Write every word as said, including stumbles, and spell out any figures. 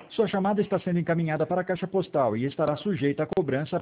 Sua chamada está sendo encaminhada para a caixa postal e estará sujeita a cobrança